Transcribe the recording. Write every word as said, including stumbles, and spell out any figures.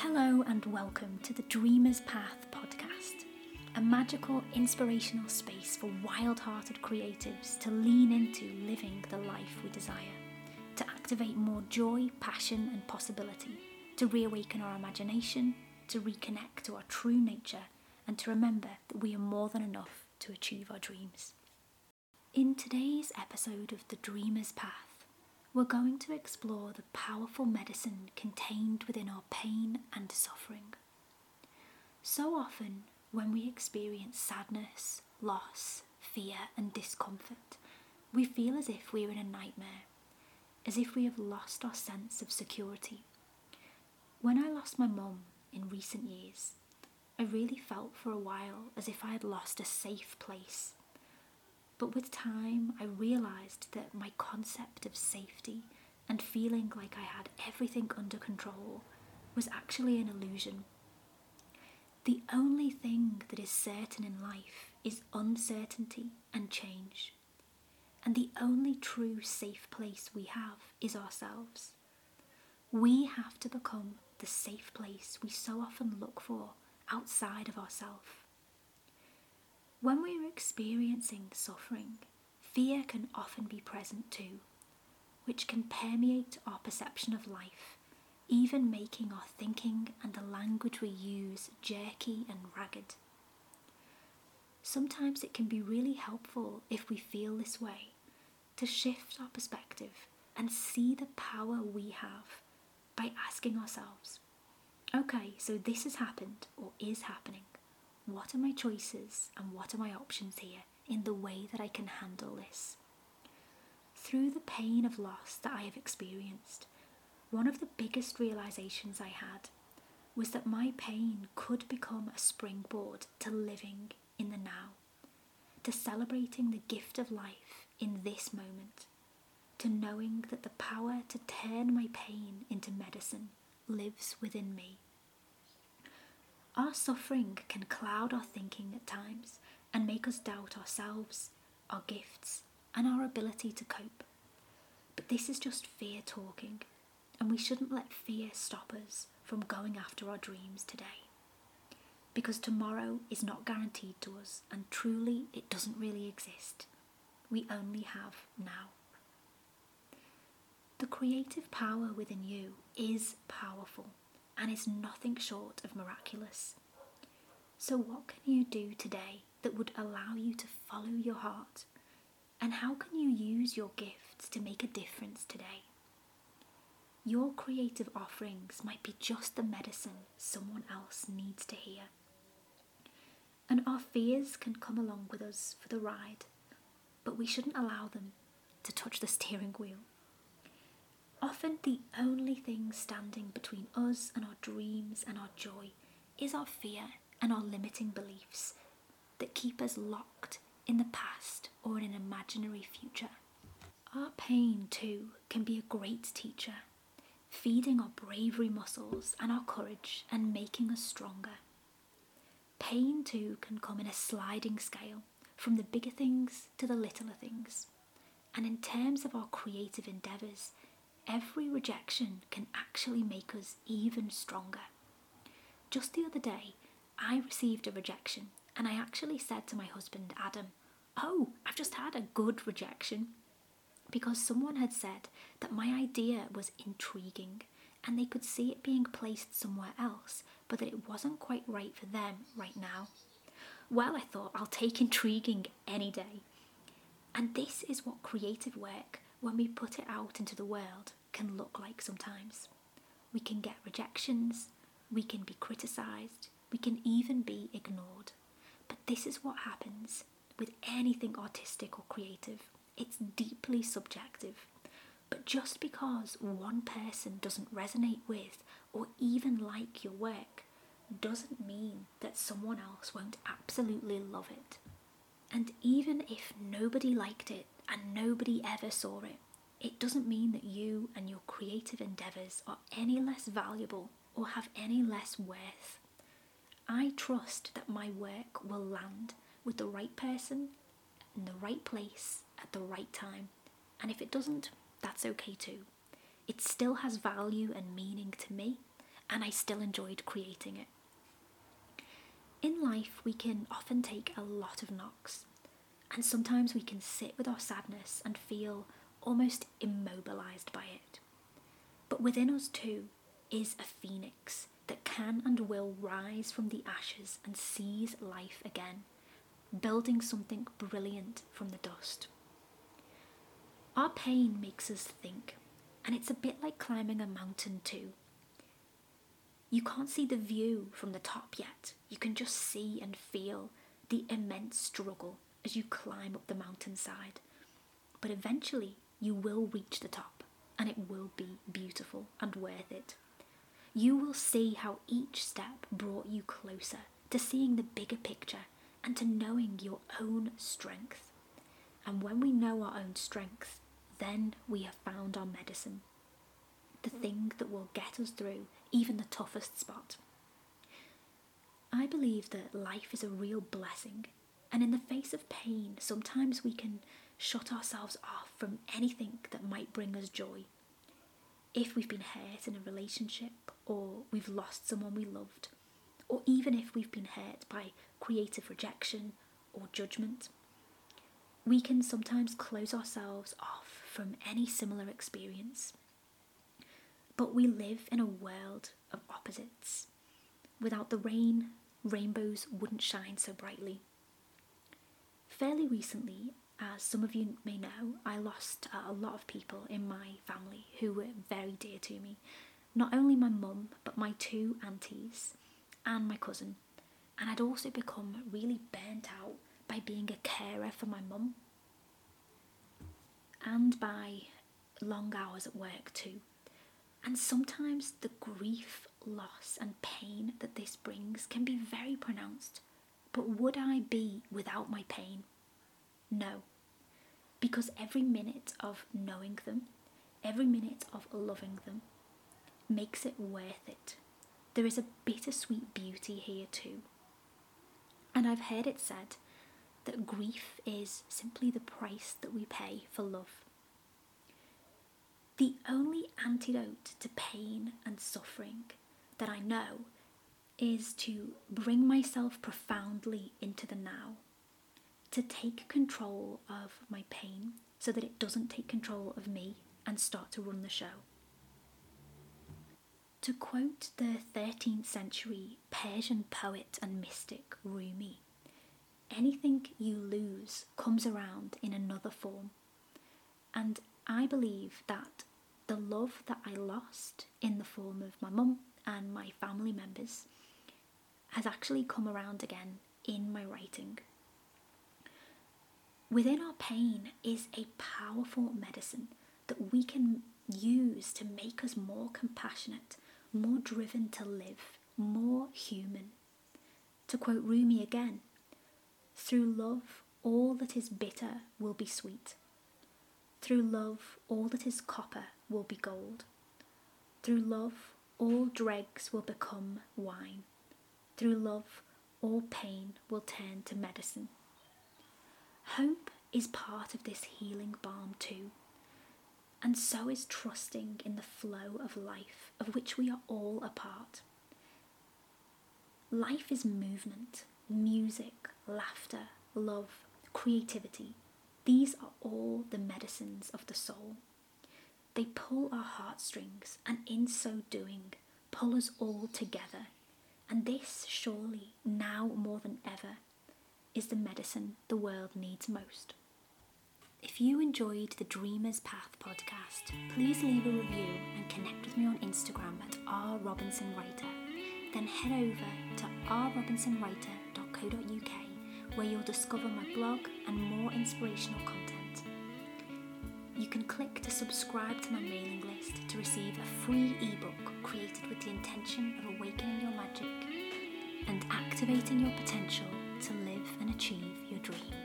Hello and welcome to the Dreamer's Path podcast, a magical, inspirational space for wild-hearted creatives to lean into living the life we desire, to activate more joy, passion and possibility, to reawaken our imagination, to reconnect to our true nature, and to remember that we are more than enough to achieve our dreams. In today's episode of the Dreamer's Path, we're going to explore the powerful medicine contained within our pain and suffering. So often, when we experience sadness, loss, fear and discomfort, we feel as if we're in a nightmare, as if we have lost our sense of security. When I lost my mum in recent years, I really felt for a while as if I had lost a safe place. But with time, I realised that my concept of safety and feeling like I had everything under control was actually an illusion. The only thing that is certain in life is uncertainty and change. And the only true safe place we have is ourselves. We have to become the safe place we so often look for outside of ourselves. When we are experiencing suffering, fear can often be present too, which can permeate our perception of life, even making our thinking and the language we use jerky and ragged. Sometimes it can be really helpful, if we feel this way, to shift our perspective and see the power we have by asking ourselves, okay, so this has happened or is happening. What are my choices and what are my options here in the way that I can handle this? Through the pain of loss that I have experienced, one of the biggest realizations I had was that my pain could become a springboard to living in the now, to celebrating the gift of life in this moment, to knowing that the power to turn my pain into medicine lives within me. Our suffering can cloud our thinking at times and make us doubt ourselves, our gifts, and our ability to cope. But this is just fear talking, and we shouldn't let fear stop us from going after our dreams today. Because tomorrow is not guaranteed to us, and truly it doesn't really exist. We only have now. The creative power within you is powerful and is nothing short of miraculous. So what can you do today that would allow you to follow your heart? And how can you use your gifts to make a difference today? Your creative offerings might be just the medicine someone else needs to hear. And our fears can come along with us for the ride, but we shouldn't allow them to touch the steering wheel. Often the only thing standing between us and our dreams and our joy is our fear and our limiting beliefs that keep us locked in the past or in an imaginary future. Our pain too can be a great teacher, feeding our bravery muscles and our courage and making us stronger. Pain too can come in a sliding scale, from the bigger things to the littler things. And in terms of our creative endeavours, every rejection can actually make us even stronger. Just the other day, I received a rejection and I actually said to my husband, Adam, oh, I've just had a good rejection, because someone had said that my idea was intriguing and they could see it being placed somewhere else, but that it wasn't quite right for them right now. Well, I thought, I'll take intriguing any day. And this is what creative work, when we put it out into the world, can look like sometimes. We can get rejections, we can be criticised, we can even be ignored. But this is what happens with anything artistic or creative. It's deeply subjective. But just because one person doesn't resonate with or even like your work doesn't mean that someone else won't absolutely love it. And even if nobody liked it and nobody ever saw it, it doesn't mean that you and your creative endeavours are any less valuable or have any less worth. I trust that my work will land with the right person in the right place at the right time. And if it doesn't, that's okay too. It still has value and meaning to me, and I still enjoyed creating it. In life, we can often take a lot of knocks, and sometimes we can sit with our sadness and feel almost immobilised by it. But within us too is a phoenix that can and will rise from the ashes and seize life again, building something brilliant from the dust. Our pain makes us think, and it's a bit like climbing a mountain too. You can't see the view from the top yet. You can just see and feel the immense struggle as you climb up the mountainside. But eventually you will reach the top, and it will be beautiful and worth it. You will see how each step brought you closer to seeing the bigger picture and to knowing your own strength. And when we know our own strength, then we have found our medicine, the thing that will get us through even the toughest spot. I believe that life is a real blessing, and in the face of pain, sometimes we can shut ourselves off from anything that might bring us joy. If we've been hurt in a relationship, or we've lost someone we loved, or even if we've been hurt by creative rejection or judgment, we can sometimes close ourselves off from any similar experience. But we live in a world of opposites. Without the rain, rainbows wouldn't shine so brightly. Fairly recently, as some of you may know, I lost uh, a lot of people in my family who were very dear to me. Not only my mum, but my two aunties and my cousin. And I'd also become really burnt out by being a carer for my mum, and by long hours at work too. And sometimes the grief, loss and pain that this brings can be very pronounced. But would I be without my pain? No. Because every minute of knowing them, every minute of loving them, makes it worth it. There is a bittersweet beauty here too. And I've heard it said that grief is simply the price that we pay for love. The only antidote to pain and suffering that I know is to bring myself profoundly into the now, to take control of my pain so that it doesn't take control of me and start to run the show. To quote the thirteenth century Persian poet and mystic Rumi, anything you lose comes around in another form. And I believe that the love that I lost in the form of my mum and my family members has actually come around again in my writing. Within our pain is a powerful medicine that we can use to make us more compassionate, more driven to live, more human. To quote Rumi again, "Through love, all that is bitter will be sweet. Through love, all that is copper will be gold. Through love, all dregs will become wine. Through love, all pain will turn to medicine." Hope is part of this healing balm too, and so is trusting in the flow of life, of which we are all a part. Life is movement, music, laughter, love, creativity. These are all the medicines of the soul. They pull our heartstrings, and in so doing, pull us all together. And this, surely, now more than ever, is the medicine the world needs most. If you enjoyed the Dreamer's Path podcast, please leave a review and connect with me on Instagram at r robinson writer. Then head over to r robinson writer dot co dot uk, where you'll discover my blog and more inspirational content. You can click to subscribe to my mailing list to receive a free ebook created with the intention of awakening your magic and activating your potential to live and achieve your dreams.